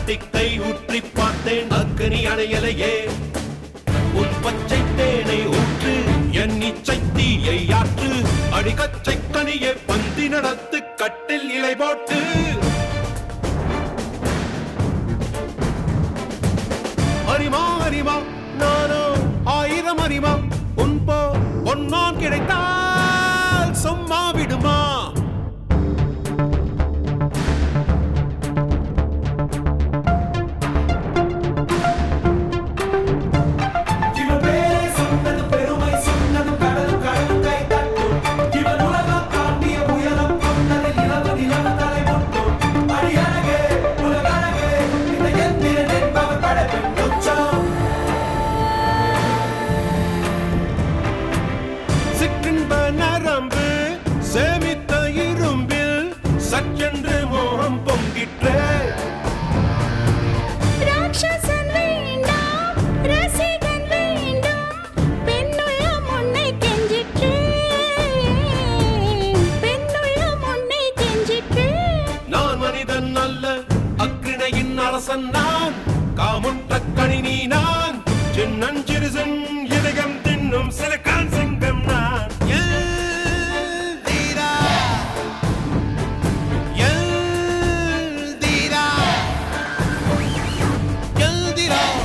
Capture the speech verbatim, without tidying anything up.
திக்கை ஊற்றி பார்த்தேன் அக்கனி அணையலையே உன் பச்சை தேனை ஊற்று என் இச்சை தீயை ஆற்று அடிக்கச்சை கனியை பந்தி நடத்து கட்டில் இலை போட்டு அறிமா அறிமா நானோ ஆயிரம் அறிமா உன் போ பொன்னான் கிடைத்தால் சும்மா விடுமா நரம்பு சேமித்த இரும்பில் சற்றென்று மோகம் பொங்கிற்றே ராட்சசன் வேண்டாம் ரசிகன் வேண்டும் பெண்ணுள்ள முன்னை கெஞ்சிற்றே பெண்ணுள்ள முன்னை கெஞ்சிற்றே நான் மனிதன் அல்ல அக்கிணையின் அரசன் நான் காமுட்ட கணினி நான் சின்னஞ்சிறுசன் இதயம் தின்னும் சிலக்கான் சிங்கம் நான் Get